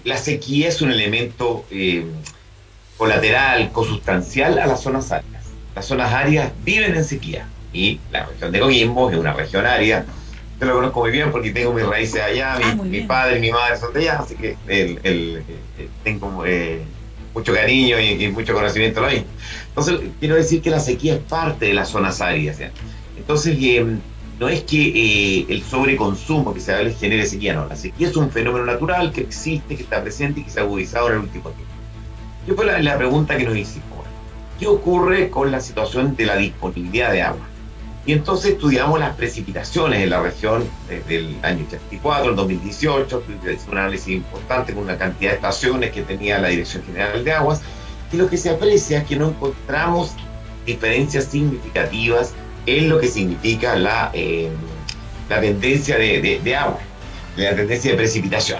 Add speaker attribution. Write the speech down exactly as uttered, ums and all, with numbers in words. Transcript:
Speaker 1: La sequía es un elemento eh, colateral, consustancial a las zonas áridas. Las zonas áridas viven en sequía y la región de Coquimbo es una región árida. Yo lo conozco muy bien porque tengo mis raíces allá,
Speaker 2: Ah,
Speaker 1: mi,
Speaker 2: muy
Speaker 1: mi
Speaker 2: bien.
Speaker 1: padre y mi madre son de allá, así que el, el, eh, tengo eh, mucho cariño y, y, mucho conocimiento de lo mismo. Entonces, quiero decir que la sequía es parte de las zonas áridas. ¿Ya? Entonces, eh, no es que eh, el sobreconsumo que se habla genere sequía, no. La sequía es un fenómeno natural que existe, que está presente y que se ha agudizado en el último tiempo. ¿Qué fue la, la pregunta que nos hicimos? ¿Qué ocurre con la situación de la disponibilidad de agua? Y entonces estudiamos las precipitaciones en la región desde el año ochenta y cuatro al dos mil dieciocho, un análisis importante con una cantidad de estaciones que tenía la Dirección General de Aguas, y lo que se aprecia es que no encontramos diferencias significativas en lo que significa la, eh, la tendencia de, de, de agua, de la tendencia de precipitación.